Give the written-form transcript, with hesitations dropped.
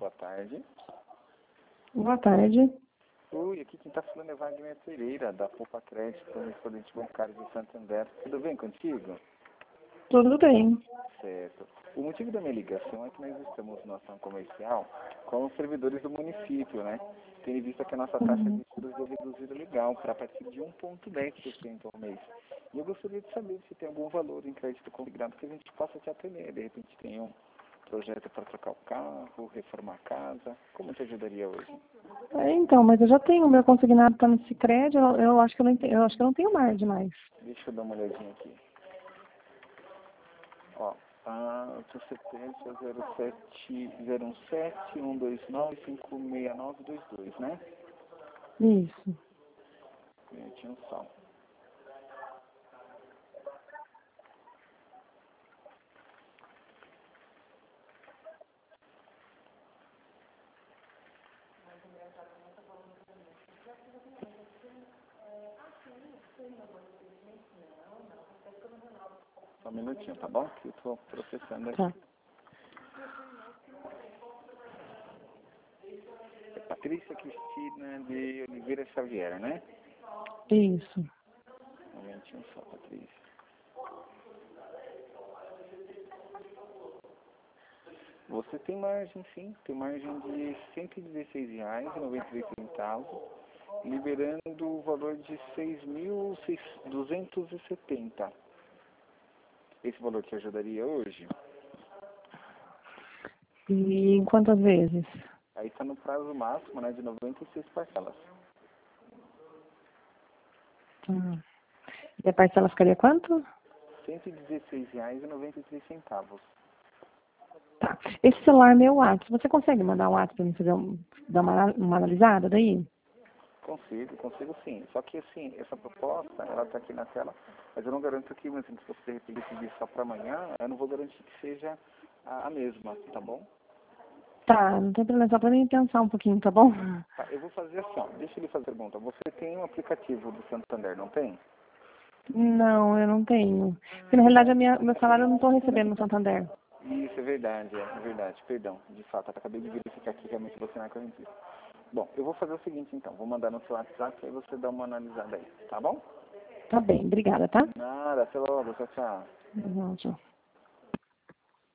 boa tarde. Boa tarde. Oi, aqui quem está falando é Wagner Pereira, da Poupa Crédito, correspondente bancário de Santander. Tudo bem contigo? Tudo bem. Certo. O motivo da minha ligação é que nós estamos numa ação comercial com os servidores do município, né? Tendo visto que a nossa taxa de juros é reduzida legal para a partir de 1,10% ao mês. E eu gostaria de saber se tem algum valor em crédito consignado que a gente possa te atender. De repente tem um projeto para trocar o carro, reformar a casa. Como te ajudaria hoje? Então, mas eu já tenho, o meu consignado está no Sicredi, eu acho que eu não tenho, eu acho que eu não tenho mais demais. Deixa eu dar uma olhadinha aqui. Ó, o seu CPF é 07017-129-56922, né? Isso. Minutinho só. Só um minutinho, tá bom? Que eu tô processando aqui. Tá. É Patrícia Cristina de Oliveira Xavier, né? Isso. Um momentinho só, Patrícia. Você tem margem, sim. Tem margem de R$ 116,93, liberando o valor de 6.270. Esse valor te ajudaria hoje? E em quantas vezes? Aí está no prazo máximo, né, de 96 parcelas. Tá. E a parcela ficaria quanto? R$ 116,93. Tá. Esse celular é meu WhatsApp. Você consegue mandar um WhatsApp para mim fazer dar uma analisada daí? Consigo sim. Só que assim, essa proposta, ela está aqui na tela, mas eu não garanto que, mas, assim, se você de repente decidir só para amanhã, eu não vou garantir que seja a mesma, tá bom? Tá, não tem problema, só para mim pensar um pouquinho, tá bom? Tá, eu vou fazer assim, ó, deixa ele fazer a pergunta. Você tem um aplicativo do Santander, não tem? Não, eu não tenho. Porque na realidade meu salário eu não estou recebendo no Santander. Isso, é verdade, perdão. De fato, eu acabei de verificar aqui, realmente você não é correntista. Bom, eu vou fazer o seguinte então, vou mandar no seu WhatsApp e aí você dá uma analisada aí, tá bom? Tá bem, obrigada, tá? Nada, até logo, tchau, tchau. Tchau.